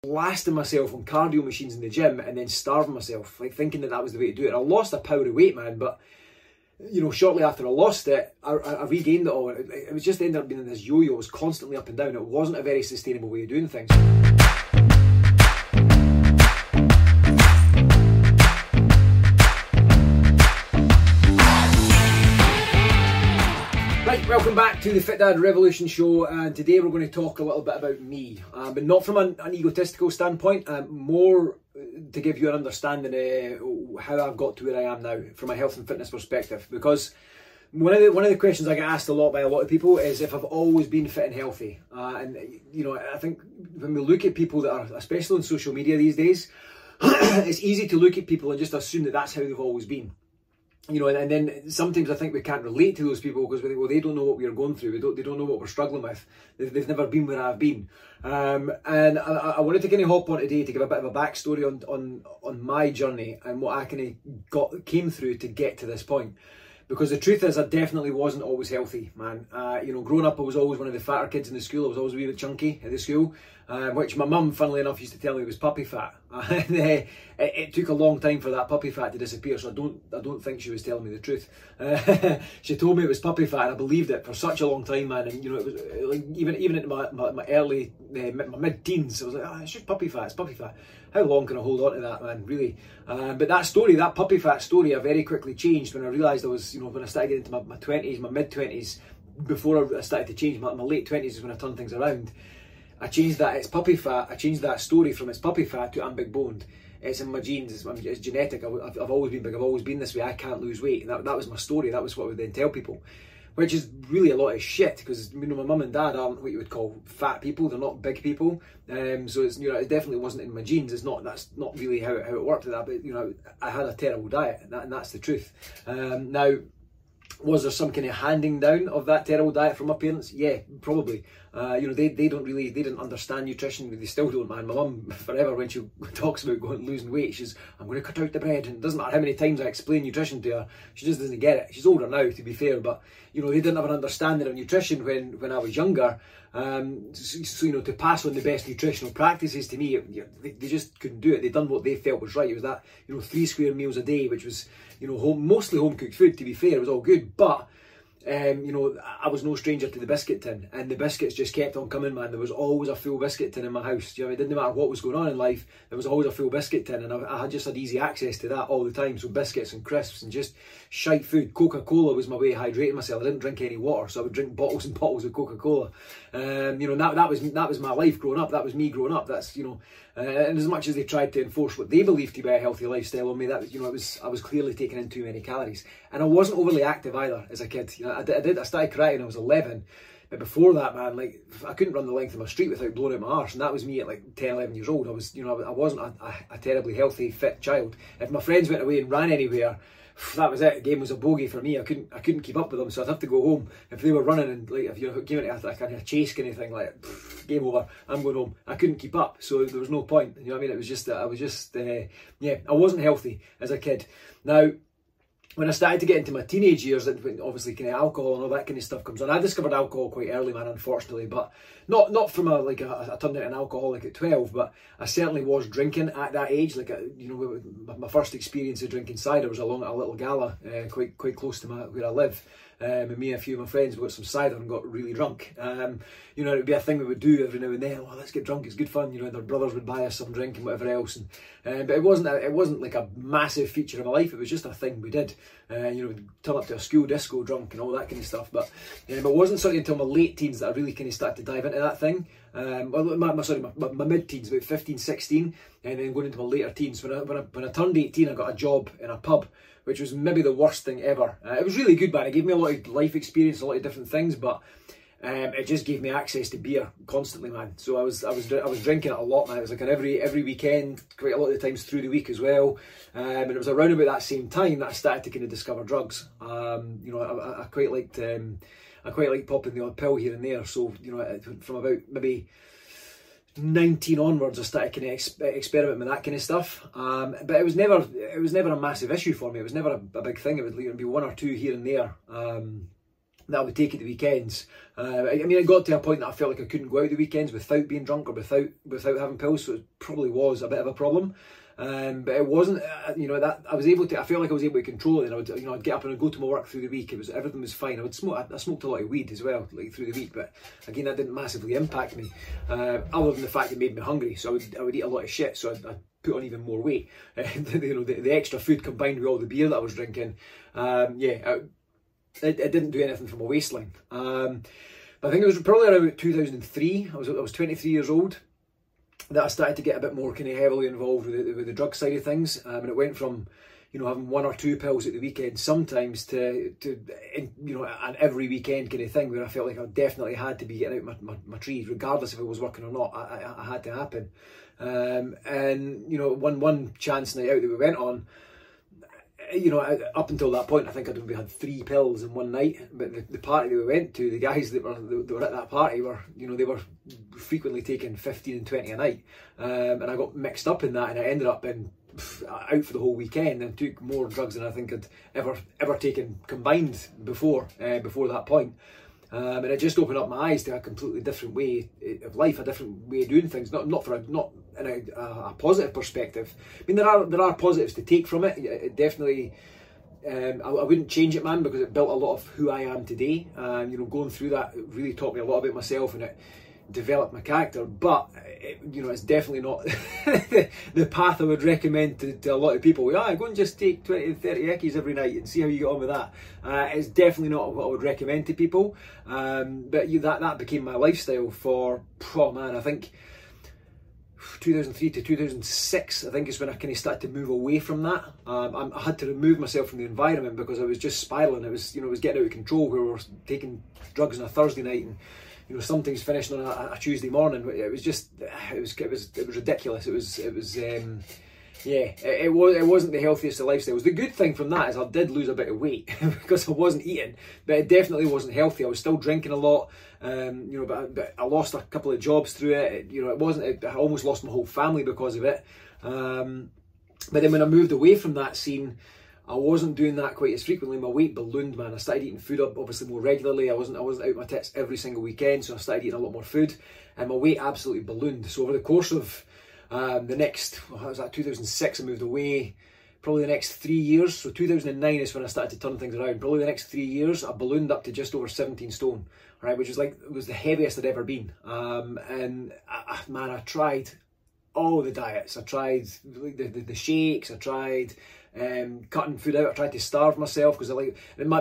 blasting myself on cardio machines in the gym and then starving myself, like thinking that that was the way to do it. I lost a pound of weight, man, but you know, shortly after I lost it, I regained it all. It was just ended up being this yo-yo. It was constantly up and down. It wasn't a very sustainable way of doing things. Right, welcome back to the Fit Dad Revolution show, and today we're going to talk a little bit about me, but not from an egotistical standpoint, more to give you an understanding of how I've got to where I am now from a health and fitness perspective. Because one of the questions I get asked a lot by a lot of people is if I've always been fit and healthy. And you know, I think when we look at people that are, especially on social media these days, it's easy to look at people and just assume that that's how they've always been. You know, and then sometimes I think we can't relate to those people because we think, well, they don't know what we're going through. They don't know what we're struggling with. They've never been where I've been. And I wanted to kind of hop on today to give a bit of a backstory on my journey and what I kind of came through to get to this point. Because the truth is, I definitely wasn't always healthy, man. You know, growing up, I was always one of the fatter kids in the school. I was always a wee bit chunky at the school, which my mum, funnily enough, used to tell me was puppy fat. And it took a long time for that puppy fat to disappear, so I don't think she was telling me the truth. She told me it was puppy fat, and I believed it for such a long time, man. And you know, it was like even into my early, my mid-teens, I was like, oh, it's just puppy fat, it's puppy fat. How long can I hold on to that, man, really? But that story, that puppy fat story, I very quickly changed when I realised I was, you know, when I started getting into my 20s, my mid-20s, before I started to change, my late 20s is when I turned things around. I changed that, it's puppy fat, I changed that story from it's puppy fat to I'm big boned. It's in my genes, it's genetic, I've always been big, I've always been this way, I can't lose weight. And that was my story, that was what I would then tell people. Which is really a lot of shit, because you know, my mum and dad aren't what you would call fat people, they're not big people. So it's, you know, it definitely wasn't in my genes. That's not really how it worked with that, but you know, I had a terrible diet, and that's the truth. Now, was there some kind of handing down of that terrible diet from my parents? Yeah, probably. You know, they didn't understand nutrition, but they still don't, man. My mum, forever, when she talks about losing weight, she's, I'm going to cut out the bread. And it doesn't matter how many times I explain nutrition to her, she just doesn't get it. She's older now, to be fair, but, you know, they didn't have an understanding of nutrition when I was younger. So, you know, to pass on the best nutritional practices to me, they just couldn't do it. They'd done what they felt was right. It was that, you know, 3 square meals a day, which was, you know, mostly home cooked food, to be fair. It was all good, but you know, I was no stranger to the biscuit tin, and the biscuits just kept on coming, man. There was always a full biscuit tin in my house. You know, it didn't matter what was going on in life, there was always a full biscuit tin, and I just had easy access to that all the time. So biscuits and crisps and just shite food. Coca-Cola was my way of hydrating myself. I didn't drink any water, so I would drink bottles and bottles of Coca-Cola. You know, that was my life growing up. That was me growing up. That's, you know, and as much as they tried to enforce what they believed to be a healthy lifestyle on me, that, you know, I was clearly taking in too many calories, and I wasn't overly active either as a kid. You know, I started crying when I was 11, but before that, man, like, I couldn't run the length of my street without blowing out my arse, and that was me at like 10, 11 years old. I was, you know, I wasn't a terribly healthy, fit child. If my friends went away and ran anywhere, that was it. The game was a bogey for me. I couldn't keep up with them, so I'd have to go home. If they were running, and like if you came into a kind of chase kind of thing, like game over, I'm going home. I couldn't keep up, so there was no point. You know what I mean? It was just I I wasn't healthy as a kid. Now, when I started to get into my teenage years, obviously kind of alcohol and all that kind of stuff comes on. I discovered alcohol quite early, man, unfortunately, but not from I turned into an alcoholic at 12, but I certainly was drinking at that age. Like, you know, my first experience of drinking cider was along at a little gala quite close to where I live. And me and a few of my friends got some cider and got really drunk. You know, it would be a thing we would do every now and then. Oh, let's get drunk, it's good fun. You know, and their brothers would buy us some drink and whatever else. And but it wasn't like a massive feature of my life. It was just a thing we did. You know, we'd turn up to a school disco drunk and all that kind of stuff. But it wasn't certainly until my late teens that I really kind of started to dive into that thing. Well, my mid-teens, about 15, 16, and then going into my later teens. When I turned 18, I got a job in a pub, which was maybe the worst thing ever. It was really good, man. It gave me a lot of life experience, a lot of different things, but it just gave me access to beer constantly, man. So I was drinking it a lot, man. It was like an every weekend, quite a lot of the times through the week as well. And it was around about that same time that I started to kind of discover drugs. You know, I quite liked popping the odd pill here and there. So, you know, from about maybe 19 onwards, I started kind of experimenting with that kind of stuff. But it was never a massive issue for me. It was never a big thing. It would be 1 or 2 here and there. that I would take at the weekends. I mean, it got to a point that I felt like I couldn't go out the weekends without being drunk or without having pills, so it probably was a bit of a problem. But it wasn't, you know, that I was able to. I felt like I was able to control it. And I would, you know, I'd get up and I'd go to my work through the week. Everything was fine. I would smoke. I smoked a lot of weed as well, like through the week. But again, that didn't massively impact me, other than the fact it made me hungry. So I would eat a lot of shit. So I'd put on even more weight. You know, the extra food combined with all the beer that I was drinking, it didn't do anything for my waistline. But I think it was probably around 2003. I was 23 years old. That I started to get a bit more kind of heavily involved with the drug side of things, and it went from, you know, having 1 or 2 pills at the weekend sometimes to you know, an every weekend kind of thing, where I felt like I definitely had to be getting out my trees, regardless if it was working or not. I had to happen. And you know, one chance night out that we went on, you know, up until that point, I think I'd only had 3 pills in one night. But the party that we went to, the guys that were at that party were, you know, they were frequently taking 15 and 20 a night. And I got mixed up in that, and I ended up out for the whole weekend and took more drugs than I think I'd ever taken combined before that point. And it just opened up my eyes to a completely different way of life, a different way of doing things. Not in a positive perspective. I mean, there are positives to take from it. It definitely, I wouldn't change it, man, because it built a lot of who I am today. You know, going through that really taught me a lot about myself, and it developed my character. But you know, it's definitely not the path I would recommend to a lot of people. Go and just take 20 and 30 eckies every night and see how you get on with that. It's definitely not what I would recommend to people. But that became my lifestyle for, I think 2003 to 2006, I think, is when I kind of started to move away from that. I had to remove myself from the environment because I was just spiraling. It was getting out of control, where we were taking drugs on a Thursday night and, you know, something's finishing on a Tuesday morning. It was ridiculous. It wasn't the healthiest of lifestyles. The good thing from that is I did lose a bit of weight because I wasn't eating, but it definitely wasn't healthy. I was still drinking a lot, you know, but I lost a couple of jobs through it. You know, I almost lost my whole family because of it. But then when I moved away from that scene, I wasn't doing that quite as frequently. My weight ballooned, man. I started eating food up obviously more regularly. I wasn't out my tits every single weekend, so I started eating a lot more food, and my weight absolutely ballooned. So over the course of the next, how was that, 2006, I moved away. Probably the next 3 years, so 2009 is when I started to turn things around. Probably the next 3 years, I ballooned up to just over 17 stone, right, which was the heaviest I'd ever been. And man, I tried all the diets. I tried the shakes. I tried cutting food out. I tried to starve myself because when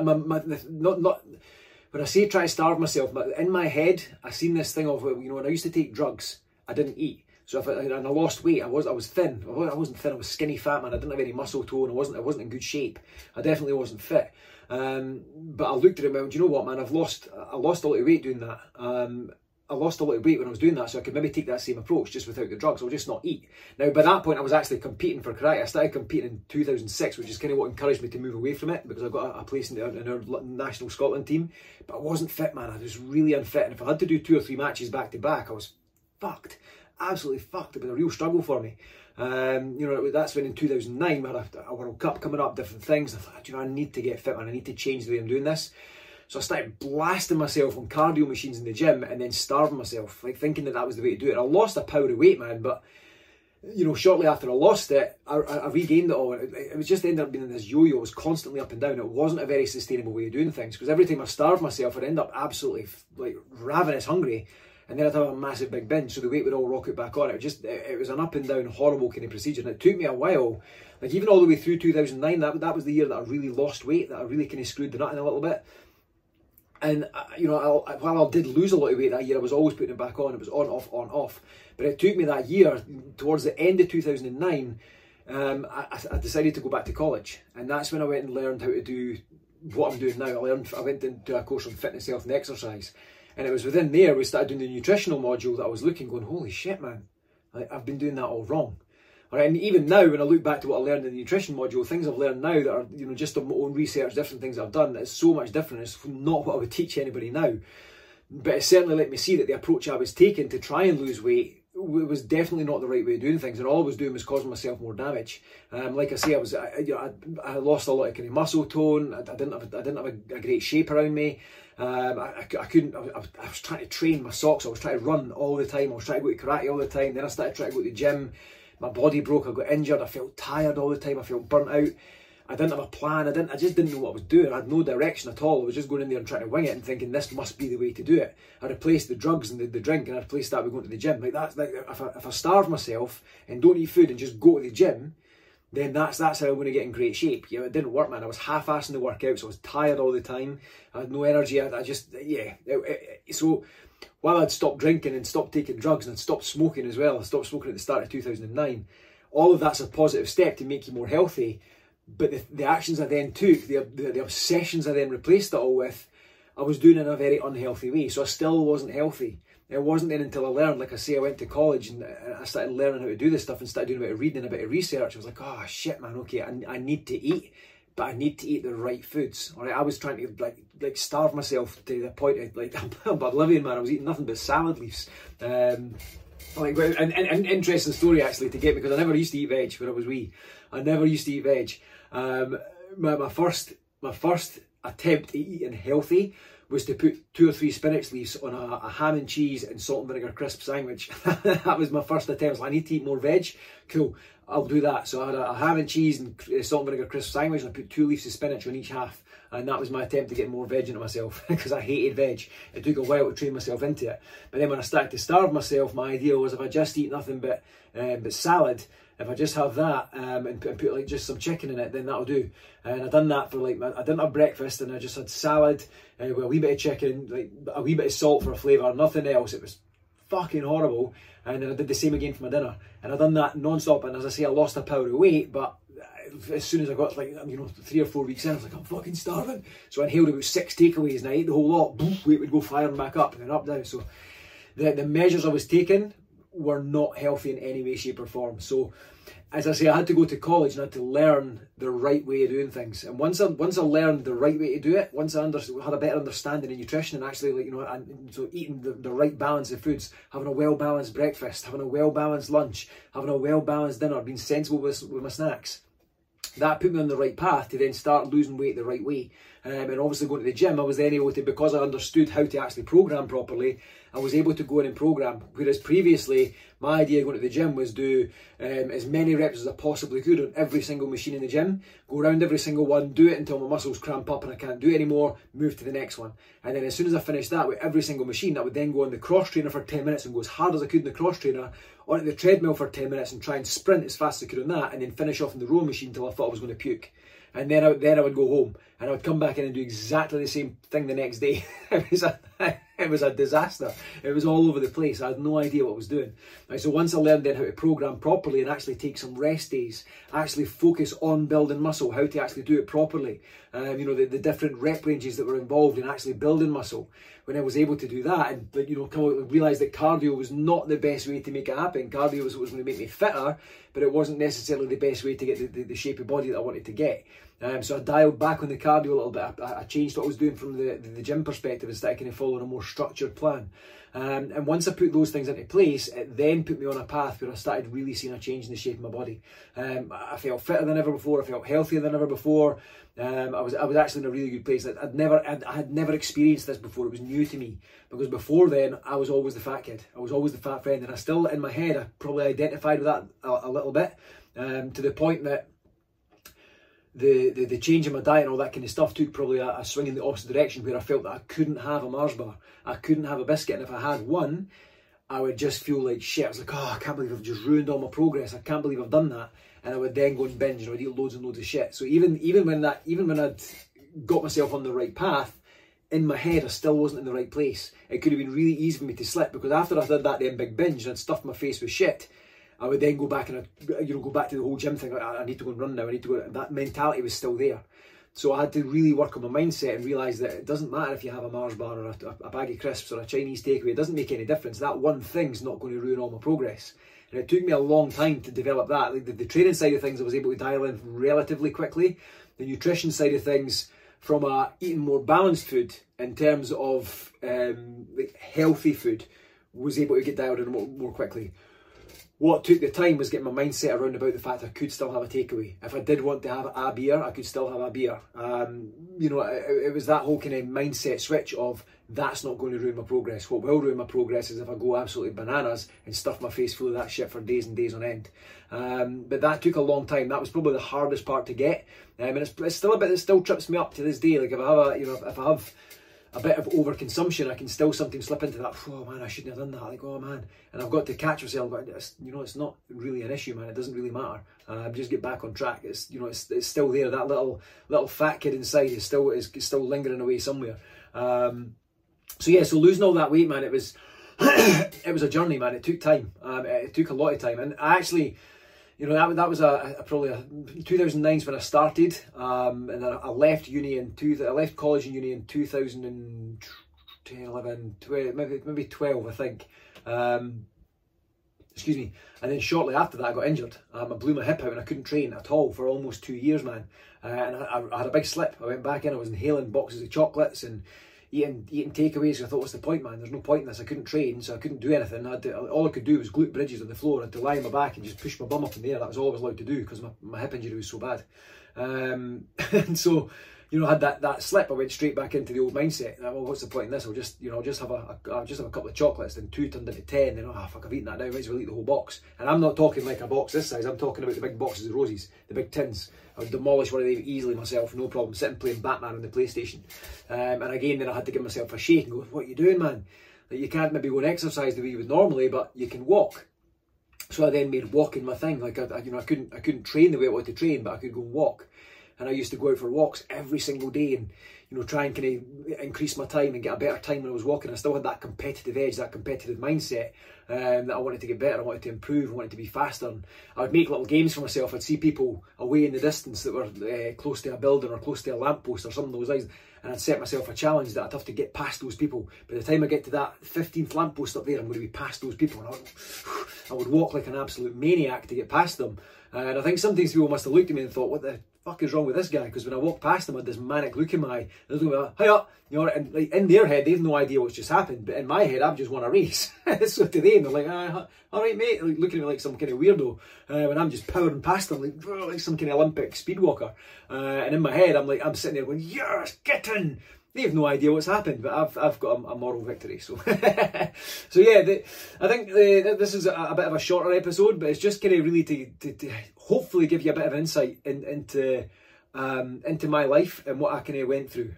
I say try to starve myself, in my head I seen this thing of, you know, when I used to take drugs, I didn't eat. So and I lost weight. I was thin. I wasn't thin. I was skinny fat, man. I didn't have any muscle tone. I wasn't in good shape. I definitely wasn't fit. But I looked at it and went, do you know what, man? I lost a lot of weight doing that. I lost a lot of weight when I was doing that, so I could maybe take that same approach just without the drugs. I'll just not eat. Now, by that point, I was actually competing for karate. I started competing in 2006, which is kind of what encouraged me to move away from it, because I got a place in our national Scotland team. But I wasn't fit, man. I was really unfit, and if I had to do 2 or 3 matches back to back, I was fucked. Absolutely fucked. It was a real struggle for me. You know, that's when in 2009 we had a World Cup coming up, different things. I thought, you know, I need to get fit, man. I need to change the way I'm doing this. So I started blasting myself on cardio machines in the gym and then starving myself, like thinking that was the way to do it. I lost a pound of weight, man, but, you know, shortly after I lost it, I regained it all. It was just ended up being this yo-yo. It was constantly up and down. It wasn't a very sustainable way of doing things, because every time I starved myself, I'd end up absolutely like ravenous hungry, and then I'd have a massive big binge, so the weight would all rocket back on. It was an up and down horrible kind of procedure, and it took me a while, like even all the way through 2009, that was the year that I really lost weight, that I really kind of screwed the nut in a little bit. And, you know, while I did lose a lot of weight that year, I was always putting it back on. It was on, off. But it took me that year, towards the end of 2009, I decided to go back to college. And that's when I went and learned how to do what I'm doing now. I went into a course on fitness, health and exercise. And it was within there, we started doing the nutritional module, that I was looking, going, holy shit, man, I've been doing that all wrong. All right, and even now, when I look back to what I learned in the nutrition module, things I've learned now that are, you know, just on my own research, different things I've done, it's so much different. It's not what I would teach anybody now. But it certainly let me see that the approach I was taking to try and lose weight was definitely not the right way of doing things, and all I was doing was causing myself more damage. Like I say, I lost a lot of kind of muscle tone. I didn't have a great shape around me. I was trying to train my socks. I was trying to run all the time. I was trying to go to karate all the time. Then I started trying to go to the gym. My body broke. I got injured. I felt tired all the time. I felt burnt out. I didn't have a plan. I just didn't know what I was doing. I had no direction at all. I was just going in there and trying to wing it and thinking this must be the way to do it. I replaced the drugs and the drink, and I replaced that with going to the gym. Like that's like if I starve myself and don't eat food and just go to the gym, then that's how I'm going to get in great shape. You know, it didn't work, man. I was half-assing the workouts. I was tired all the time. I had no energy. So while I'd stopped drinking and stopped taking drugs and I'd stopped smoking as well, I stopped smoking at the start of 2009. All of that's a positive step to make you more healthy. But the actions I then took, the obsessions I then replaced it all with, I was doing in a very unhealthy way. So I still wasn't healthy. It wasn't then until I learned, like I say, I went to college and I started learning how to do this stuff and started doing a bit of reading, a bit of research. I was like, oh shit, man, okay, I need to eat, but I need to eat the right foods. All right, I was trying to like starve myself to the point of like I'm oblivion, man. I was eating nothing but salad leaves. An interesting story actually to get, because I never used to eat veg when I was wee. I never used to eat veg. My first attempt at eating healthy was to put 2 or 3 spinach leaves on a ham and cheese and salt and vinegar crisp sandwich. That was my first attempt. So I need to eat more veg. Cool, I'll do that. So I had a ham and cheese and salt and vinegar crisp sandwich, and I put 2 leaves of spinach on each half. And that was my attempt to get more veg into myself, because I hated veg. It took a while to train myself into it. But then when I started to starve myself, my idea was if I just eat nothing but salad, if I just have that and put like just some chicken in it, then that'll do. And I done that for like, I didn't have breakfast, and I just had salad with a wee bit of chicken, like a wee bit of salt for a flavour, nothing else. It was fucking horrible. And then I did the same again for my dinner. And I done that non-stop, and as I say, I lost a pound of weight, but as soon as I got 3 or 4 weeks in, I was like, I'm fucking starving. So I inhaled about 6 takeaways and I ate the whole lot. Boom, weight would go firing back up and then up down. So the measures I was taking were not healthy in any way, shape or form. So as I say, I had to go to college and I had to learn the right way of doing things. And once I learned the right way to do it, once I had a better understanding of nutrition and actually so eating the right balance of foods, having a well-balanced breakfast, having a well-balanced lunch, having a well-balanced dinner, being sensible with my snacks, that put me on the right path to then start losing weight the right way. And obviously going to the gym, I was then able to, because I understood how to actually program properly, I was able to go in and program. Whereas previously, my idea going to the gym was do as many reps as I possibly could on every single machine in the gym, go around every single one, do it until my muscles cramp up and I can't do it anymore, move to the next one. And then as soon as I finished that with every single machine, I would then go on the cross trainer for 10 minutes and go as hard as I could in the cross trainer, onto the treadmill for 10 minutes and try and sprint as fast as I could on that, and then finish off in the row machine until I thought I was going to puke. And then I would go home and I would come back in and do exactly the same thing the next day. It was a disaster. It was all over the place. I had no idea what I was doing. Right, so once I learned then how to program properly and actually take some rest days, actually focus on building muscle, how to actually do it properly, the different rep ranges that were involved in actually building muscle. When I was able to do that and realise that cardio was not the best way to make it happen. Cardio was what was going to make me fitter, but it wasn't necessarily the best way to get the shape of body that I wanted to get. So I dialed back on the cardio a little bit. I changed what I was doing from the gym perspective and started kind of following a more structured plan. And once I put those things into place, it then put me on a path where I started really seeing a change in the shape of my body. I felt fitter than ever before. I felt healthier than ever before. I was actually in a really good place. I had never experienced this before. It was new to me, because before then I was always the fat kid. I was always the fat friend, and I still in my head I probably identified with that a little bit, to the point that the change in my diet and all that kind of stuff took probably a swing in the opposite direction, where I felt that I couldn't have a Mars bar, I couldn't have a biscuit, and if I had one, I would just feel like shit. I was like, oh, I can't believe I've just ruined all my progress. I can't believe I've done that. And I would then go and binge, and I would eat loads and loads of shit. So even when I'd got myself on the right path, in my head I still wasn't in the right place. It could have been really easy for me to slip, because after I did that then big binge and I'd stuffed my face with shit, I would then go back and go back to the whole gym thing. I need to go and run now. I need to go. That mentality was still there. So I had to really work on my mindset and realise that it doesn't matter if you have a Mars bar or a bag of crisps or a Chinese takeaway. It doesn't make any difference. That one thing's not going to ruin all my progress. And it took me a long time to develop that. Like the training side of things I was able to dial in relatively quickly. The nutrition side of things, from eating more balanced food in terms of healthy food, was able to get dialed in more quickly. what took the time was getting my mindset around about the fact I could still have a takeaway. If I did want to have a beer, I could still have a beer. You know, it was that whole kind of mindset switch of that's not going to ruin my progress. What will ruin my progress is if I go absolutely bananas and stuff my face full of that shit for days and days on end. But that took a long time. That was probably the hardest part to get. And it's still a bit that still trips me up to this day. Like if I have if I have a bit of overconsumption, I can still sometimes slip into that, oh man, I shouldn't have done that, like, oh man, and I've got to catch myself, but you know, it's not really an issue, man, it doesn't really matter, just get back on track. It's, you know, it's still there, that little fat kid inside is still lingering away somewhere. So yeah, so losing all that weight, man, it was it was a journey, man. It took time, it took a lot of time, and I actually, you know, that was probably 2009 is when I started, and then I left uni I left college and uni in 2010, 11, 12, maybe 12, I think. Excuse me. And then shortly after that, I got injured. I blew my hip out and I couldn't train at all for almost 2 years, man. And I had a big slip. I went back in. I was inhaling boxes of chocolates and eating takeaways. I thought, what's the point, man? There's no point in this. I couldn't train, so I couldn't do anything. All I could do was glute bridges on the floor. I had to lie on my back and just push my bum up in the air. That was all I was allowed to do because my hip injury was so bad. And so, you know, I had that slip. I went straight back into the old mindset. And well, what's the point in this? I'll just have a couple of chocolates. Then 2 turned into 10. Then fuck, I've eaten that now. I might as well eat the whole box. And I'm not talking like a box this size. I'm talking about the big boxes of Rosie's, the big tins. I would demolish one of them easily myself, no problem, sitting playing Batman on the PlayStation. And again, then I had to give myself a shake and go, what are you doing, man? Like, you can't maybe go and exercise the way you would normally, but you can walk. So I then made walking my thing. Like, I couldn't train the way I wanted to train, but I could go and walk. And I used to go out for walks every single day and, you know, try and kind of increase my time and get a better time when I was walking. I still had that competitive edge, that competitive mindset, that I wanted to get better, I wanted to improve, I wanted to be faster. And I would make little games for myself. I'd see people away in the distance that were close to a building or close to a lamppost or something of those lines, and I'd set myself a challenge that I'd have to get past those people. By the time I get to that 15th lamppost up there, I'm going to be past those people. And I would walk like an absolute maniac to get past them. And I think sometimes people must have looked at me and thought, what the fuck is wrong with this guy? Because when I walked past them, I had this manic look in my eye. I was going, hiya, you know, and like in their head, they've no idea what's just happened. But in my head, I've just won a race. So to them, they're like, all right, mate, like, looking at me like some kind of weirdo. When I'm just powering past them, like some kind of Olympic speed walker. And in my head, I'm sitting there going, yes, get in. They have no idea what's happened, but I've got a moral victory. So, so yeah, I think this is a bit of a shorter episode, but it's just kind of really to hopefully give you a bit of insight into my life and what I kind of went through.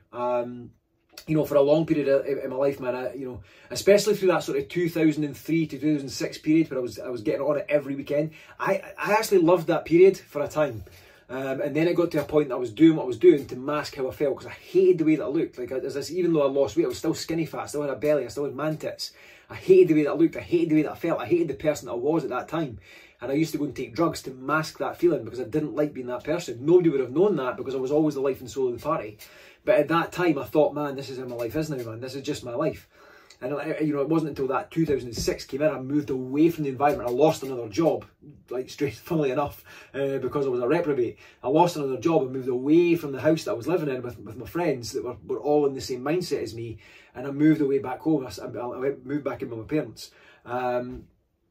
You know, for a long period in my life, man, you know, especially through that sort of 2003 to 2006 period where I was getting on it every weekend. I actually loved that period for a time. And then it got to a point that I was doing what I was doing to mask how I felt, because I hated the way that I looked. Like, even though I lost weight, I was still skinny fat, I still had a belly, I still had man tits. I hated the way that I looked, I hated the way that I felt, I hated the person that I was at that time. And I used to go and take drugs to mask that feeling because I didn't like being that person. Nobody would have known that because I was always the life and soul of the party. But at that time, I thought, man, this is how my life is now, man. This is just my life. And, you know, it wasn't until that 2006 came in, I moved away from the environment. I lost another job, like, funnily enough, because I was a reprobate. I lost another job and moved away from the house that I was living in with my friends that were all in the same mindset as me. And I moved away back home. I moved back in with my parents. And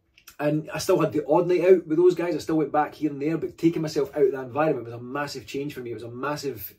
I still had the odd night out with those guys. I still went back here and there, but taking myself out of that environment was a massive change for me. It was a massive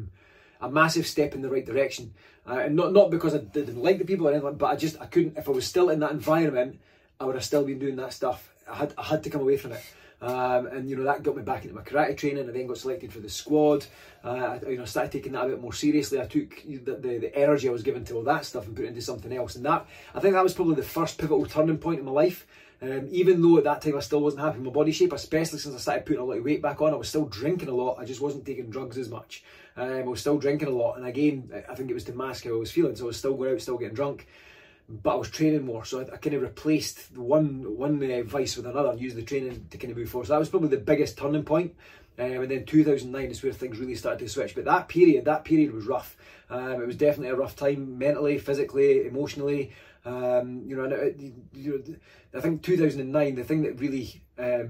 step in the right direction. And not because I didn't like the people or anything, but I couldn't, if I was still in that environment, I would have still been doing that stuff. I had to come away from it. And, you know, that got me back into my karate training. I then got selected for the squad. I started taking that a bit more seriously. I took the energy I was given to all that stuff and put it into something else. And I think that was probably the first pivotal turning point in my life. Even though at that time I still wasn't happy with my body shape, especially since I started putting a lot of weight back on, I was still drinking a lot. I just wasn't taking drugs as much. I was still drinking a lot, and again, I think it was to mask how I was feeling. So I was still going out, still getting drunk, but I was training more. So I kind of replaced one vice with another and used the training to kind of move forward. So that was probably the biggest turning point. And then 2009 is where things really started to switch. But that period was rough. It was definitely a rough time, mentally, physically, emotionally. I think 2009, the thing that really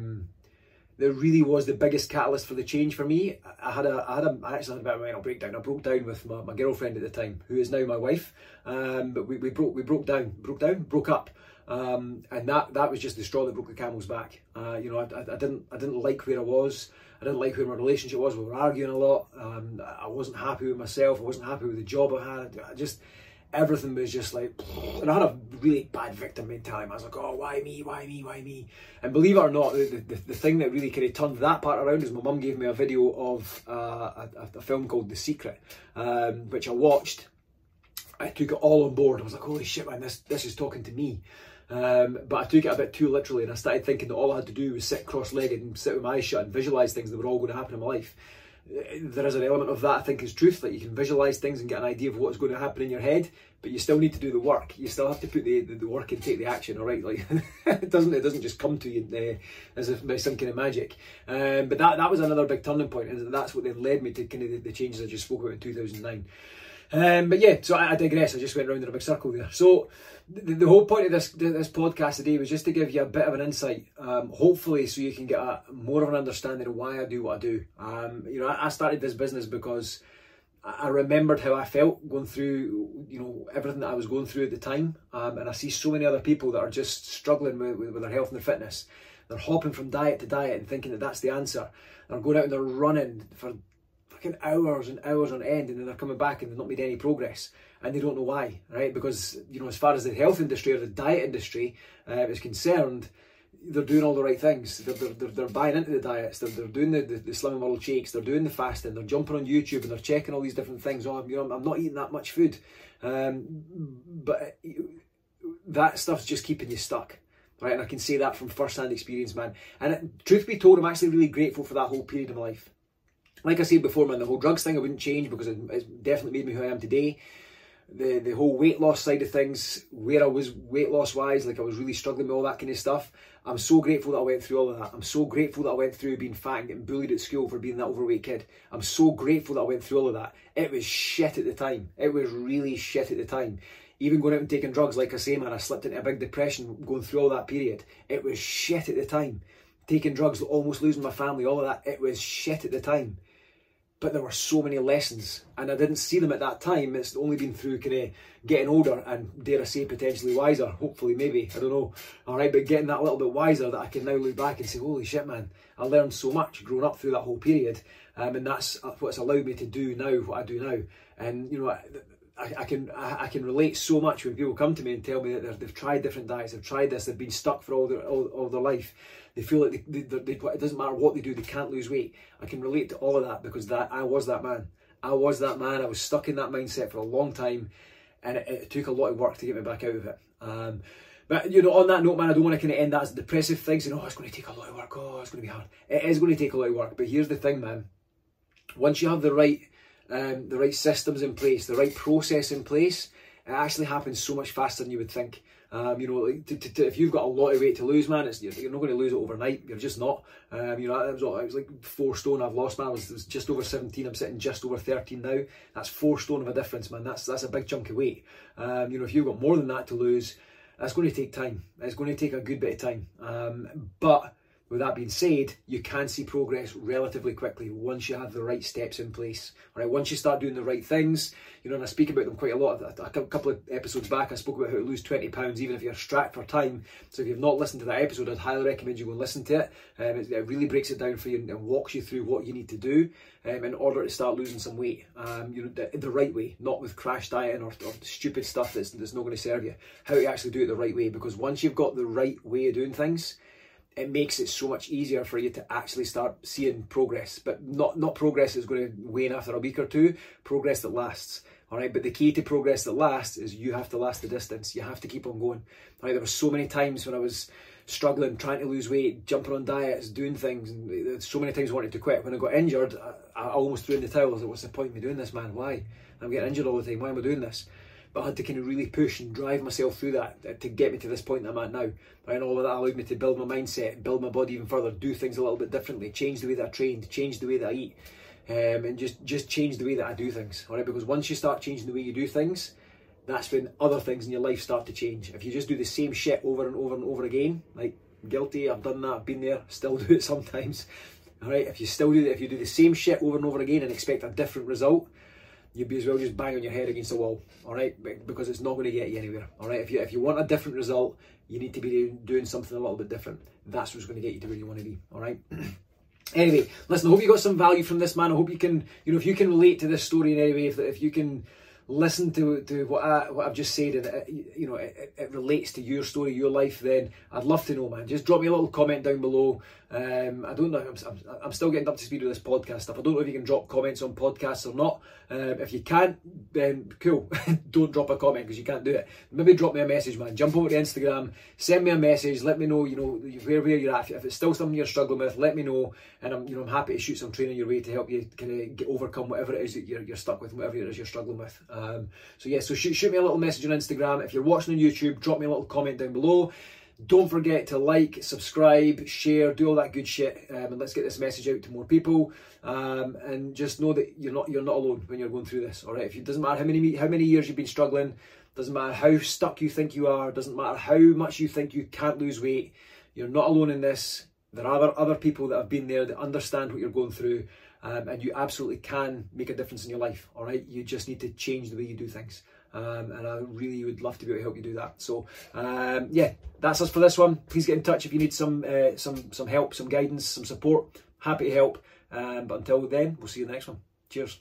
was the biggest catalyst for the change for me. I actually had a bit of a mental breakdown. I broke down with my girlfriend at the time, who is now my wife. But we broke up. and that was just the straw that broke the camel's back. I didn't like where I was. I didn't like where my relationship was. We were arguing a lot. I wasn't happy with myself. I wasn't happy with the job I had. Everything was just like, and I had a really bad victim mentality. I was like, oh, why me, why me, why me? And believe it or not, the thing that really kind of turned that part around is my mum gave me a video of a film called The Secret, which I watched. I took it all on board. I was like, holy shit, man, this is talking to me. But I took it a bit too literally, and I started thinking that all I had to do was sit cross-legged and sit with my eyes shut and visualise things that were all going to happen in my life. There is an element of that, I think, is truth. Like, you can visualise things and get an idea of what's going to happen in your head, but you still need to do the work. You still have to put the work and take the action, all right? Like, it doesn't just come to you as if by some kind of magic. But that was another big turning point, and that's what then led me to kind of the changes I just spoke about in 2009. But yeah, so I digress. I just went round in a big circle there. So the whole point of this podcast today was just to give you a bit of an insight, hopefully, so you can get more of an understanding of why I do what I do. I started this business because I remembered how I felt going through, everything that I was going through at the time, and I see so many other people that are just struggling with their health and their fitness. They're hopping from diet to diet and thinking that that's the answer. They're going out and they're running for fucking hours and hours on end, and then they're coming back and they've not made any progress, and they don't know why, right? Because as far as the health industry or the diet industry is concerned, they're doing all the right things. They're buying into the diets. They're doing the Slimming World shakes. They're doing the fasting. They're jumping on YouTube and they're checking all these different things. Oh, I'm not eating that much food, but that stuff's just keeping you stuck, right? And I can say that from first-hand experience, man. And truth be told, I'm actually really grateful for that whole period of my life. Like I said before, man, the whole drugs thing I wouldn't change, because it's definitely made me who I am today. The whole weight loss side of things, where I was weight loss wise, like I was really struggling with all that kind of stuff. I'm so grateful that I went through all of that. I'm so grateful that I went through being fat and getting bullied at school for being that overweight kid. I'm so grateful that I went through all of that. It was shit at the time. It was really shit at the time. Even going out and taking drugs, like I say, man, I slipped into a big depression going through all that period. It was shit at the time. Taking drugs, almost losing my family, all of that, it was shit at the time. But there were so many lessons, and I didn't see them at that time. It's only been through kind of getting older and, dare I say, potentially wiser, hopefully, maybe, I don't know, all right, but getting that little bit wiser that I can now look back and say, holy shit, man, I learned so much growing up through that whole period, and that's what's allowed me to do now what I do now. And I can relate so much when people come to me and tell me that they've tried different diets, they've tried this, they've been stuck for all their life. They feel like it doesn't matter what they do, they can't lose weight. I can relate to all of that, because I was that man. I was that man. I was stuck in that mindset for a long time, and it took a lot of work to get me back out of it. But on that note, man, I don't want to kind of end that as a depressive thing, saying, oh, it's going to take a lot of work, oh, it's going to be hard. It is going to take a lot of work, but here's the thing, man. Once you have the right systems in place, the right process in place, it actually happens so much faster than you would think. If you've got a lot of weight to lose, man, you're not going to lose it overnight. You're just not. I was like 4 stone I've lost, man. I was just over 17. I'm sitting just over 13 now. That's 4 stone of a difference, man. That's a big chunk of weight. If you've got more than that to lose, that's going to take time. It's going to take a good bit of time. But with that being said, you can see progress relatively quickly once you have the right steps in place. All right, once you start doing the right things, and I speak about them quite a lot. A couple of episodes back, I spoke about how to lose 20 pounds, even if you're strapped for time. So if you've not listened to that episode, I'd highly recommend you go and listen to it. It really breaks it down for you and walks you through what you need to do in order to start losing some weight. The right way, not with crash dieting or stupid stuff that's not going to serve you. How to actually do it the right way, because once you've got the right way of doing things, it makes it so much easier for you to actually start seeing progress. But not progress that's going to wane after a week or two, progress that lasts. All right, but the key to progress that lasts is you have to last the distance. You have to keep on going. All right, there were so many times when I was struggling, trying to lose weight, jumping on diets, doing things, and so many times I wanted to quit. When I got injured, I almost threw in the towel. I was like, what's the point of me doing this, man? Why? I'm getting injured all the time. Why am I doing this? But I had to kind of really push and drive myself through that to get me to this point that I'm at now. Right? And all of that allowed me to build my mindset, build my body even further, do things a little bit differently, change the way that I train, change the way that I eat, and just change the way that I do things. All right? Because once you start changing the way you do things, that's when other things in your life start to change. If you just do the same shit over and over and over again, like guilty, I've done that, I've been there, still do it sometimes. All right? If you still do that, if you do the same shit over and over again and expect a different result, you'd be as well just banging your head against the wall, all right? Because it's not going to get you anywhere, all right? If you want a different result, you need to be doing something a little bit different. That's what's going to get you to where you want to be, all right? Anyway, listen, I hope you got some value from this, man. I hope you can, if you can relate to this story in any way, if you can listen to what I've just said, and it relates to your story, your life, then I'd love to know, man. Just drop me a little comment down below. I don't know, I'm still getting up to speed with this podcast stuff. I don't know if you can drop comments on podcasts or not. If you can't, then cool. Don't drop a comment because you can't do it. Maybe drop me a message, man. Jump over to Instagram, send me a message, let me know, where you're at. If it's still something you're struggling with, let me know, and I'm happy to shoot some training your way to help you kind of overcome whatever it is that you're stuck with, whatever it is you're struggling with. So shoot me a little message on Instagram. If you're watching on YouTube, drop me a little comment down below. Don't forget to like, subscribe, share, do all that good shit, and let's get this message out to more people. And just know that you're not alone when you're going through this. All right, it doesn't matter how many years you've been struggling, doesn't matter how stuck you think you are, doesn't matter how much you think you can't lose weight. You're not alone in this. There are other people that have been there that understand what you're going through, and you absolutely can make a difference in your life. All right, you just need to change the way you do things. And I really would love to be able to help you do that. So yeah, that's us for this one. Please get in touch if you need some help, some guidance, some support. Happy to help. But until then, we'll see you in the next one. Cheers.